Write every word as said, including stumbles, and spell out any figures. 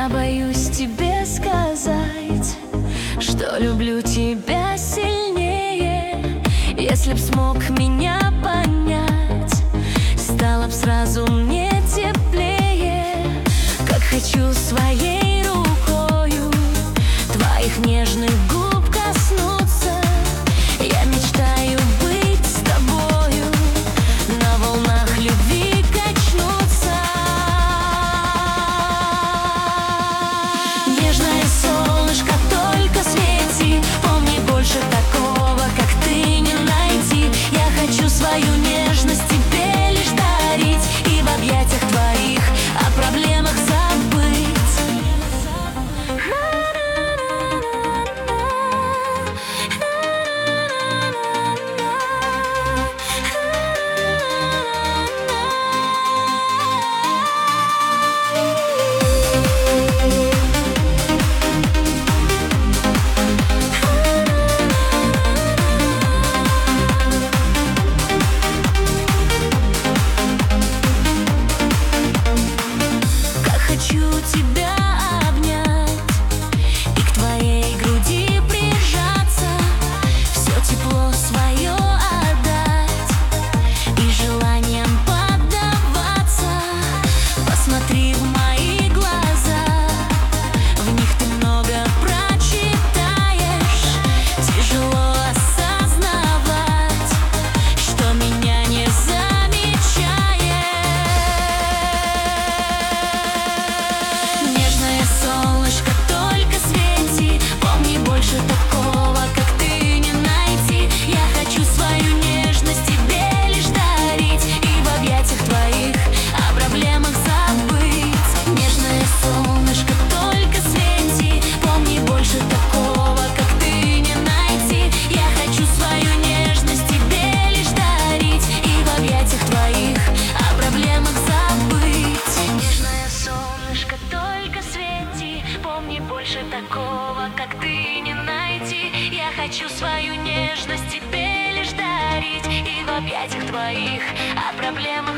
Я боюсь тебе сказать, что люблю тебя сильнее. Если б смог меня понять, стало б сразу мне теплее. Как хочу своей рукою твоих нежных губ коснуться. Я мечтаю быть с тобою, на волнах любви качнуться. Нежное солнышко, только свети, помни, больше такого, как ты, не найти. Я хочу свою нежность тебе лишь дарить и в объятиях твоих о проблемах забыть. Хочу тебя обнять и к твоей груди прижаться, все тепло свое отдать и желанием поддаваться. Посмотри в мои глаза, в них ты много прочитаешь. Тяжело осознавать, что меня не замечаешь. Солнышко, только свети, помни, больше такого, как ты, не найти. Я хочу свою нежность тебе лишь дарить и в объятиях твоих о проблемах забыть. Нежное солнышко, только свети, помни, больше такого, как ты, не найти. Я хочу свою нежность тебе лишь дарить и в объятиях твоих о проблемах забыть. Нежное солнышко, только свети, помни, больше такого, как ты, не найти. Я хочу свою нежность тебе лишь дарить и в объятиях твоих о проблемах